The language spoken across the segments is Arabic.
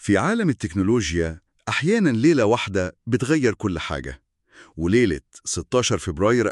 في عالم التكنولوجيا أحياناً ليلة واحدة بتغير كل حاجة، وليلة 16 فبراير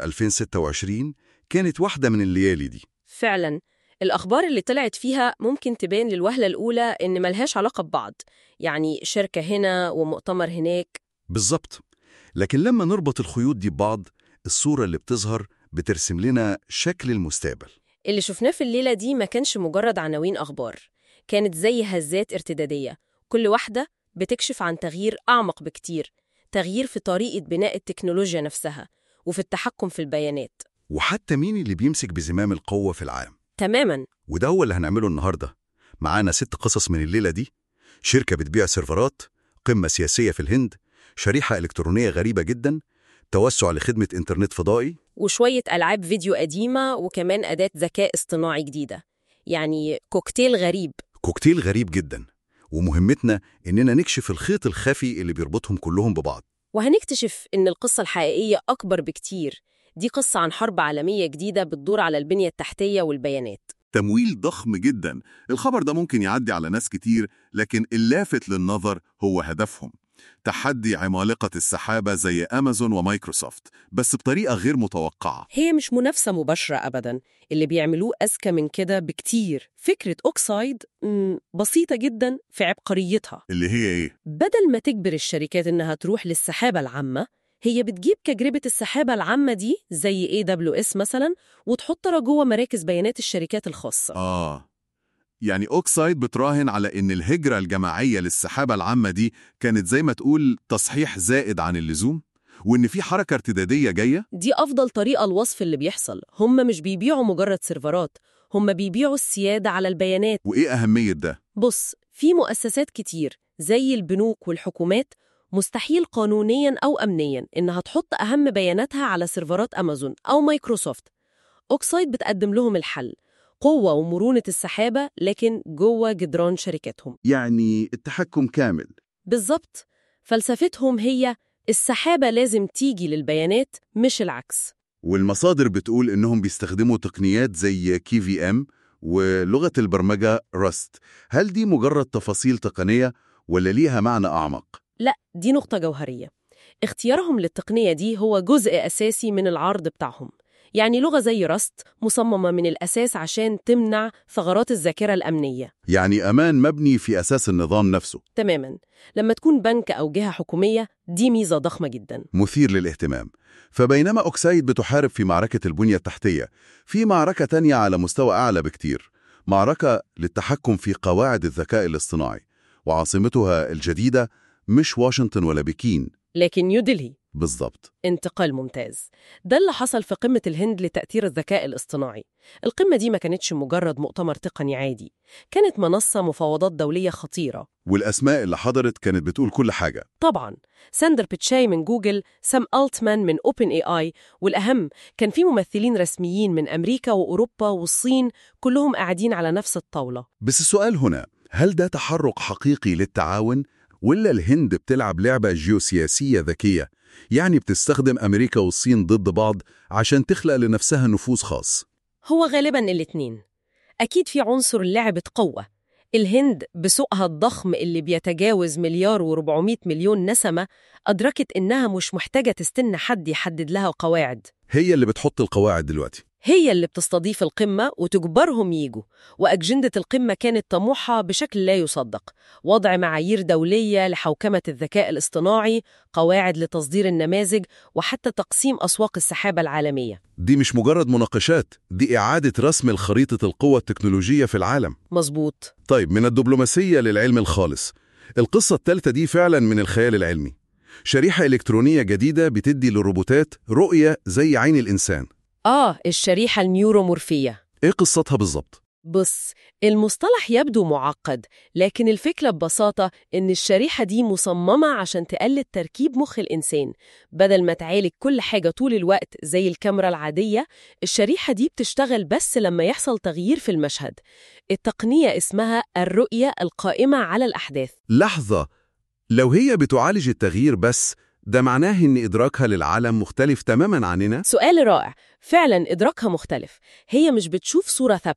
2026 كانت واحدة من الليالي دي. فعلا الأخبار اللي طلعت فيها ممكن تبان للوهلة الأولى إن ملهاش علاقة ببعض، يعني شركة هنا ومؤتمر هناك. بالظبط، لكن لما نربط الخيوط دي ببعض، الصورة اللي بتظهر بترسم لنا شكل المستقبل. اللي شفناه في الليلة دي ما كانش مجرد عناوين أخبار، كانت زي هزات ارتدادية، كل واحدة بتكشف عن تغيير أعمق بكتير، تغيير في طريقة بناء التكنولوجيا نفسها وفي التحكم في البيانات. وحتى مين اللي بيمسك بزمام القوة في العالم. تماماً. وده هو اللي هنعمله النهاردة. معانا 6 قصص من الليلة دي: شركة بتبيع سيرفرات، قمة سياسية في الهند، شريحة إلكترونية غريبة جدا، توسع لخدمة إنترنت فضائي، وشوية ألعاب فيديو قديمة، وكمان أداة ذكاء اصطناعي جديدة. يعني كوكتيل غريب. كوكتيل غريب جدا. ومهمتنا إننا نكشف الخيط الخفي اللي بيربطهم كلهم ببعض. وهنكتشف إن القصة الحقيقية أكبر بكتير. دي قصة عن حرب عالمية جديدة بتدور على البنية التحتية والبيانات. تمويل ضخم جدا. الخبر ده ممكن يعدي على ناس كتير، لكن اللافت للنظر هو هدفهم: تحدي عمالقة السحابة زي أمازون ومايكروسوفت، بس بطريقة غير متوقعة. هي مش منافسة مباشرة أبداً، اللي بيعملوه أذكى من كده بكتير. فكرة أوكسايد بسيطة جداً في عبقريتها. اللي هي إيه؟ بدل ما تجبر الشركات إنها تروح للسحابة العامة، هي بتجيب كجربة السحابة العامة دي زي AWS مثلاً، وتحطها جوه مراكز بيانات الشركات الخاصة. يعني أوكسايد بتراهن على إن الهجرة الجماعية للسحابة العامة دي كانت زي ما تقول تصحيح زائد عن اللزوم، وإن في حركة ارتدادية جاية. دي أفضل طريقة لوصف اللي بيحصل. هم مش بيبيعوا مجرد سيرفرات، هم بيبيعوا السيادة على البيانات. وإيه أهمية ده؟ بص، في مؤسسات كتير زي البنوك والحكومات مستحيل قانونياً أو أمنياً إنها تحط أهم بياناتها على سيرفرات أمازون أو مايكروسوفت. أوكسايد بتقدم لهم الحل: قوة ومرونة السحابة، لكن جوه جدران شركتهم. يعني التحكم كامل. بالظبط. فلسفتهم هي السحابة لازم تيجي للبيانات مش العكس. والمصادر بتقول إنهم بيستخدموا تقنيات زي KVM ولغة البرمجة راست. هل دي مجرد تفاصيل تقنية ولا ليها معنى أعمق؟ لا، دي نقطة جوهرية. اختيارهم للتقنية دي هو جزء أساسي من العرض بتاعهم. يعني لغة زي راست مصممة من الأساس عشان تمنع ثغرات الذاكرة الأمنية. يعني أمان مبني في أساس النظام نفسه. تماماً. لما تكون بنك أو جهة حكومية، دي ميزة ضخمة جداً. مثير للاهتمام. فبينما أوكسايد بتحارب في معركة البنية التحتية، في معركة تانية على مستوى أعلى بكتير، معركة للتحكم في قواعد الذكاء الاصطناعي، وعاصمتها الجديدة مش واشنطن ولا بكين. لكن نيودلهي. بالضبط. انتقال ممتاز. ده اللي حصل في قمة الهند لتأثير الذكاء الاصطناعي. القمة دي ما كانتش مجرد مؤتمر تقني عادي، كانت منصة مفاوضات دولية خطيرة. والأسماء اللي حضرت كانت بتقول كل حاجة. طبعاً، ساندر بيتشاي من جوجل، سام ألتمان من أوبن AI، والأهم كان في ممثلين رسميين من أمريكا وأوروبا والصين، كلهم قاعدين على نفس الطاولة. بس السؤال هنا، هل ده تحرك حقيقي للتعاون، ولا الهند بتلعب لعبة جيوسياسية ذكية؟ يعني بتستخدم أمريكا والصين ضد بعض عشان تخلق لنفسها نفوذ خاص؟ هو غالباً الاتنين. أكيد في عنصر لعبة قوة. الهند بسوقها الضخم اللي بيتجاوز 1,400,000,000 نسمة أدركت إنها مش محتاجة تستنى حد يحدد لها قواعد. هي اللي بتحط القواعد دلوقتي. هي اللي بتستضيف القمة وتجبرهم ييجوا، وأجندة القمة كانت طموحة بشكل لا يصدق: وضع معايير دولية لحوكمة الذكاء الاصطناعي، قواعد لتصدير النماذج، وحتى تقسيم أسواق السحابة العالمية. دي مش مجرد مناقشات، دي إعادة رسم الخريطة القوة التكنولوجية في العالم. مظبوط. طيب، من الدبلوماسية للعلم الخالص، القصة الثالثة دي فعلا من الخيال العلمي. شريحة إلكترونية جديدة بتدي للروبوتات رؤية زي عين الإنسان. الشريحة النيورومورفية. إيه قصتها بالظبط؟ بص، المصطلح يبدو معقد، لكن الفكرة ببساطة إن الشريحة دي مصممة عشان تقلد تركيب مخ الإنسان. بدل ما تعالج كل حاجة طول الوقت زي الكاميرا العادية، الشريحة دي بتشتغل بس لما يحصل تغيير في المشهد. التقنية اسمها الرؤية القائمة على الأحداث. لحظة، لو هي بتعالج التغيير بس، ده معناه إن إدراكها للعالم مختلف تماماً عننا؟ سؤال رائع. فعلاً إدراكها مختلف. هي مش بتشوف صورة ثابتة،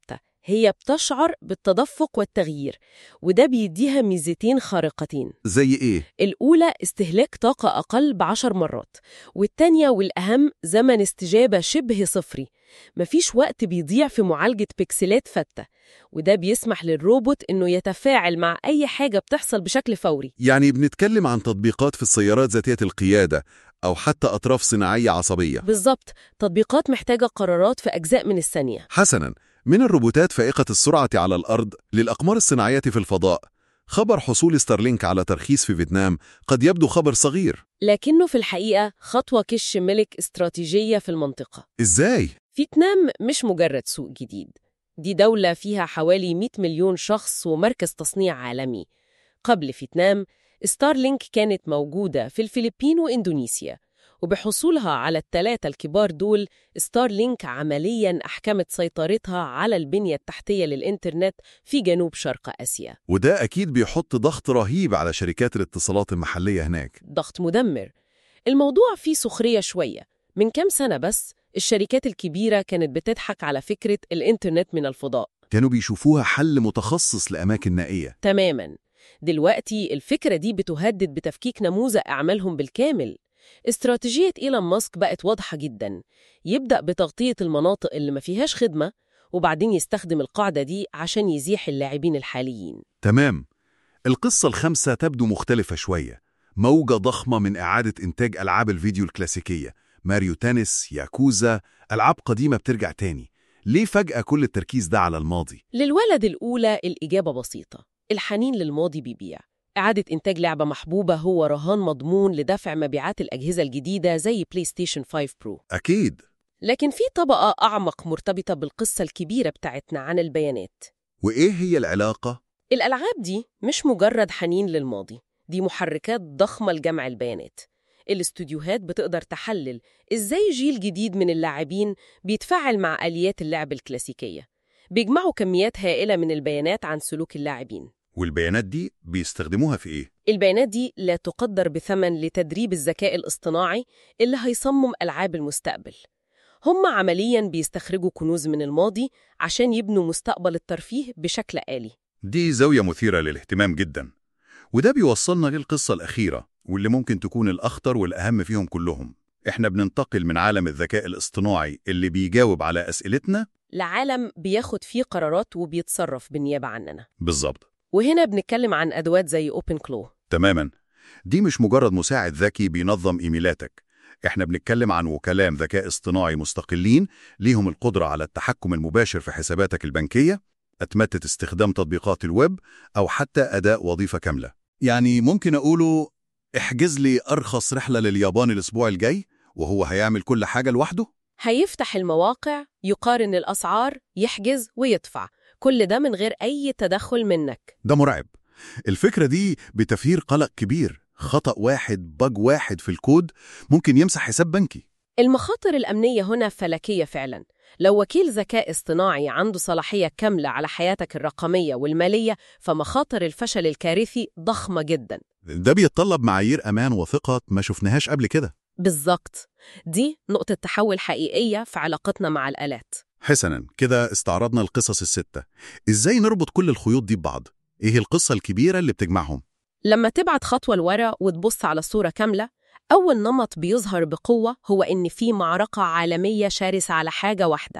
هي بتشعر بالتدفق والتغيير، وده بيديها ميزتين خارقتين. زي إيه؟ الأولى استهلاك طاقة أقل ب10 مرات، والتانية والأهم زمن استجابة شبه صفري، مفيش وقت بيضيع في معالجة بيكسلات فتة، وده بيسمح للروبوت إنه يتفاعل مع أي حاجة بتحصل بشكل فوري. يعني بنتكلم عن تطبيقات في السيارات ذاتية القيادة أو حتى أطراف صناعية عصبية. بالظبط، تطبيقات محتاجة قرارات في أجزاء من الثانية. حسناً، من الروبوتات فائقة السرعة على الأرض للأقمار الصناعية في الفضاء، خبر حصول ستارلينك على ترخيص في فيتنام قد يبدو خبر صغير. لكنه في الحقيقة خطوة كش ملك استراتيجية في المنطقة. إزاي؟ فيتنام مش مجرد سوق جديد، دي دولة فيها حوالي 100 مليون شخص ومركز تصنيع عالمي. قبل فيتنام، ستارلينك كانت موجودة في الفلبين وإندونيسيا، وبحصولها على الثلاثة الكبار دول، ستارلينك عملياً أحكمت سيطرتها على البنية التحتية للإنترنت في جنوب شرق آسيا. وده أكيد بيحط ضغط رهيب على شركات الاتصالات المحلية هناك. ضغط مدمر. الموضوع فيه سخرية شوية. من كام سنة بس الشركات الكبيرة كانت بتضحك على فكرة الإنترنت من الفضاء. كانوا بيشوفوها حل متخصص لأماكن نائية. تماماً. دلوقتي الفكرة دي بتهدد بتفكيك نموذج أعمالهم بالكامل. استراتيجية إيلون ماسك بقت واضحة جداً، يبدأ بتغطية المناطق اللي ما فيهاش خدمة، وبعدين يستخدم القاعدة دي عشان يزيح اللاعبين الحاليين. تمام. القصة الخامسة تبدو مختلفة شوية. موجة ضخمة من إعادة إنتاج ألعاب الفيديو الكلاسيكية، ماريو تنس، ياكوزا، ألعاب قديمة بترجع تاني. ليه فجأة كل التركيز ده على الماضي؟ للولد الأولى الإجابة بسيطة، الحنين للماضي بيبيع. إعادة إنتاج لعبة محبوبة هو رهان مضمون لدفع مبيعات الأجهزة الجديدة زي بلاي ستيشن 5 برو. أكيد. لكن في طبقة أعمق مرتبطة بالقصة الكبيرة بتاعتنا عن البيانات. وإيه هي العلاقة؟ الألعاب دي مش مجرد حنين للماضي، دي محركات ضخمة لجمع البيانات. الاستوديوهات بتقدر تحلل إزاي جيل جديد من اللاعبين بيتفاعل مع آليات اللعب الكلاسيكية. بيجمعوا كميات هائلة من البيانات عن سلوك اللاعبين. والبيانات دي بيستخدموها في إيه؟ البيانات دي لا تقدر بثمن لتدريب الذكاء الاصطناعي اللي هيصمم ألعاب المستقبل. هم عملياً بيستخرجوا كنوز من الماضي عشان يبنوا مستقبل الترفيه بشكل آلي. دي زاوية مثيرة للاهتمام جدا. وده بيوصلنا للقصة الأخيرة واللي ممكن تكون الأخطر والأهم فيهم كلهم. إحنا بننتقل من عالم الذكاء الاصطناعي اللي بيجاوب على أسئلتنا لعالم بياخد فيه قرارات وبيتصرف بالنيابة عننا. بالظبط. وهنا بنتكلم عن أدوات زي OpenClaw. تماماً. دي مش مجرد مساعد ذكي بينظم إيميلاتك. إحنا بنتكلم عن وكلاء ذكاء اصطناعي مستقلين ليهم القدرة على التحكم المباشر في حساباتك البنكية، أتمتة استخدام تطبيقات الويب، أو حتى أداء وظيفة كاملة. يعني ممكن أقوله احجز لي أرخص رحلة لليابان الأسبوع الجاي وهو هيعمل كل حاجة لوحده؟ هيفتح المواقع، يقارن الأسعار، يحجز ويدفع، كل ده من غير أي تدخل منك. ده مرعب. الفكرة دي بتثير قلق كبير. خطأ واحد، بج واحد في الكود ممكن يمسح حساب بنكي. المخاطر الأمنية هنا فلكية فعلاً. لو وكيل ذكاء اصطناعي عنده صلاحية كاملة على حياتك الرقمية والمالية، فمخاطر الفشل الكارثي ضخمة جداً. ده بيتطلب معايير أمان وثقة ما شفناهاش قبل كده. بالظبط، دي نقطة تحول حقيقية في علاقتنا مع الآلات. حسناً، كده استعرضنا القصص الستة. إزاي نربط كل الخيوط دي ببعض؟ إيه القصة الكبيرة اللي بتجمعهم؟ لما تبعت خطوة لورا وتبص على الصورة كاملة، أول نمط بيظهر بقوة هو إن في معركة عالمية شرسة على حاجة واحدة: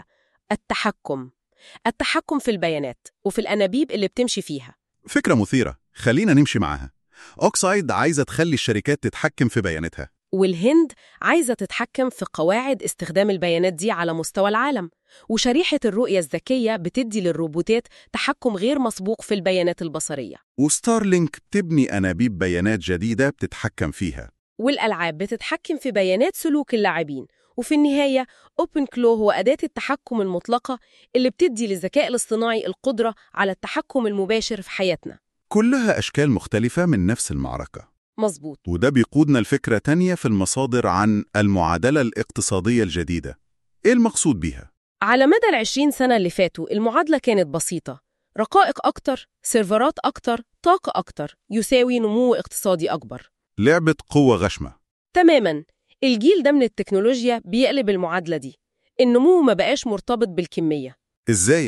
التحكم في البيانات وفي الأنابيب اللي بتمشي فيها. فكرة مثيرة، خلينا نمشي معاها. أوكسايد عايزة تخلي الشركات تتحكم في بياناتها، والهند عايزة تتحكم في قواعد استخدام البيانات دي على مستوى العالم. وشريحة الرؤية الذكية بتدي للروبوتات تحكم غير مسبوق في البيانات البصرية. وستارلينك بتبني أنابيب بيانات جديدة بتتحكم فيها. والألعاب بتتحكم في بيانات سلوك اللاعبين. وفي النهاية OpenClaw هو أداة التحكم المطلقة اللي بتدي للذكاء الاصطناعي القدرة على التحكم المباشر في حياتنا. كلها أشكال مختلفة من نفس المعركة. مظبوط. وده بيقودنا لفكرة تانية في المصادر عن المعادلة الاقتصادية الجديدة. إيه المقصود بيها؟ على مدى 20 سنة اللي فاتوا المعادلة كانت بسيطة: رقائق أكتر، سيرفرات أكتر، طاقة أكتر يساوي نمو اقتصادي أكبر. لعبة قوة غشمة. تماماً. الجيل ده من التكنولوجيا بيقلب المعادلة دي. النمو ما بقاش مرتبط بالكمية. إزاي يعني؟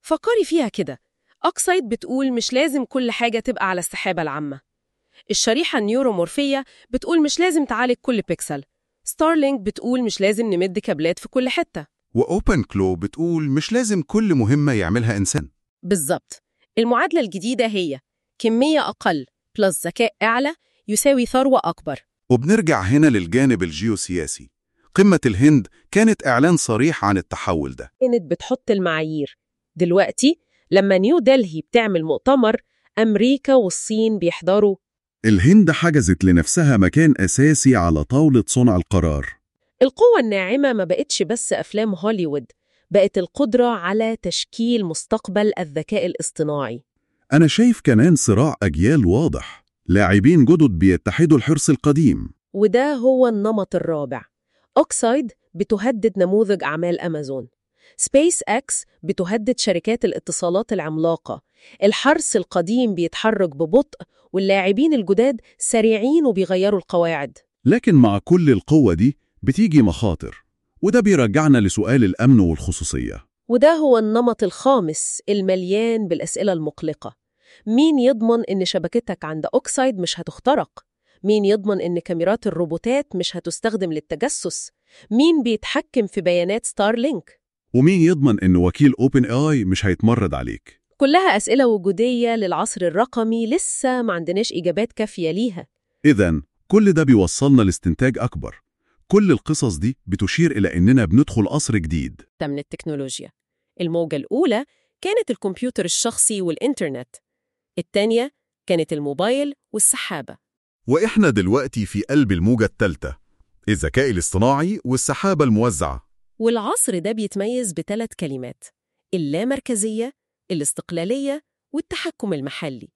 فكري فيها كده، أوكسايد بتقول مش لازم كل حاجة تبقى على السحابة العامة. الشريحة النيورومورفية بتقول مش لازم تعالج كل بيكسل. ستارلينك بتقول مش لازم نمد كابلات في كل حتة. وأوبن كلو بتقول مش لازم كل مهمة يعملها إنسان. بالظبط. المعادلة الجديدة هي كمية أقل بلس ذكاء أعلى يساوي ثروة أكبر. وبنرجع هنا للجانب الجيوسياسي. قمة الهند كانت إعلان صريح عن التحول ده. كانت بتحط المعايير. دلوقتي لما نيو دلهي بتعمل مؤتمر، أمريكا والصين بيحضروا. الهند حجزت لنفسها مكان أساسي على طاولة صنع القرار. القوة الناعمة ما بقتش بس أفلام هوليوود، بقت القدرة على تشكيل مستقبل الذكاء الاصطناعي. أنا شايف كمان صراع أجيال واضح، لاعبين جدد بيتحدوا الحرص القديم. وده هو النمط الرابع. أوكسايد بتهدد نموذج أعمال أمازون. سبيس إكس بتهدد شركات الاتصالات العملاقة. الحرص القديم بيتحرك ببطء، واللاعبين الجداد سريعين وبيغيروا القواعد. لكن مع كل القوة دي بتيجي مخاطر، وده بيرجعنا لسؤال الأمن والخصوصية. وده هو النمط الخامس المليان بالأسئلة المقلقة. مين يضمن إن شبكتك عند أوكسايد مش هتخترق؟ مين يضمن إن كاميرات الروبوتات مش هتستخدم للتجسس؟ مين بيتحكم في بيانات ستارلينك؟ ومين يضمن إن وكيل أوبن آي مش هيتمرد عليك؟ كلها أسئلة وجودية للعصر الرقمي لسه ما عندناش إجابات كافية ليها. إذن كل ده بيوصلنا لاستنتاج أكبر. كل القصص دي بتشير إلى إننا بندخل عصر جديد من التكنولوجيا. الموجة الأولى كانت الكمبيوتر الشخصي والإنترنت. الثانية كانت الموبايل والسحابة. وإحنا دلوقتي في قلب الموجة الثالثة، الذكاء الاصطناعي والسحابة الموزعة. والعصر ده بيتميز ب3 كلمات: اللامركزية، الاستقلالية، والتحكم المحلي.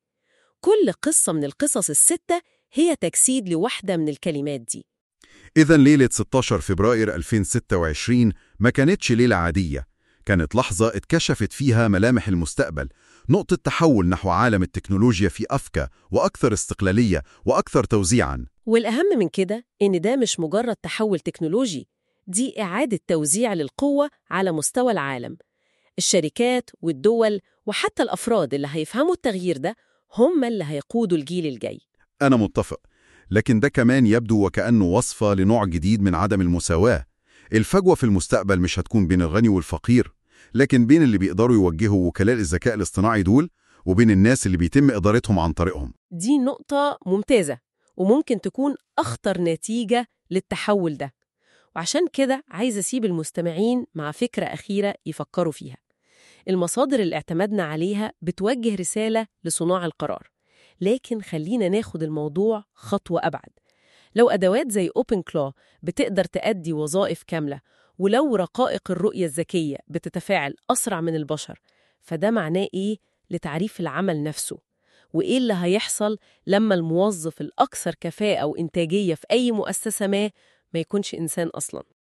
كل قصة من القصص ال6 هي تجسيد لواحدة من الكلمات دي. إذن ليلة 16 فبراير 2026 ما كانتش ليلة عادية، كانت لحظة اتكشفت فيها ملامح المستقبل، نقطة تحول نحو عالم التكنولوجيا في أذكى وأكثر استقلالية وأكثر توزيعاً. والأهم من كده إن ده مش مجرد تحول تكنولوجي، دي إعادة توزيع للقوة على مستوى العالم. الشركات والدول وحتى الأفراد اللي هيفهموا التغيير ده هم اللي هيقودوا الجيل الجاي. أنا متفق، لكن ده كمان يبدو وكأنه وصفة لنوع جديد من عدم المساواة. الفجوة في المستقبل مش هتكون بين الغني والفقير، لكن بين اللي بيقدروا يوجهوا وكلاء الذكاء الاصطناعي دول وبين الناس اللي بيتم إدارتهم عن طريقهم. دي نقطة ممتازة وممكن تكون أخطر نتيجة للتحول ده. وعشان كده عايز أسيب المستمعين مع فكرة أخيرة يفكروا فيها. المصادر اللي اعتمدنا عليها بتوجه رسالة لصناع القرار، لكن خلينا ناخد الموضوع خطوة أبعد. لو أدوات زي أوبن كلو بتقدر تأدي وظائف كاملة، ولو رقائق الرؤية الذكية بتتفاعل أسرع من البشر، فده معناه إيه لتعريف العمل نفسه؟ وإيه اللي هيحصل لما الموظف الأكثر كفاءة وإنتاجية في أي مؤسسة ما يكونش إنسان أصلاً؟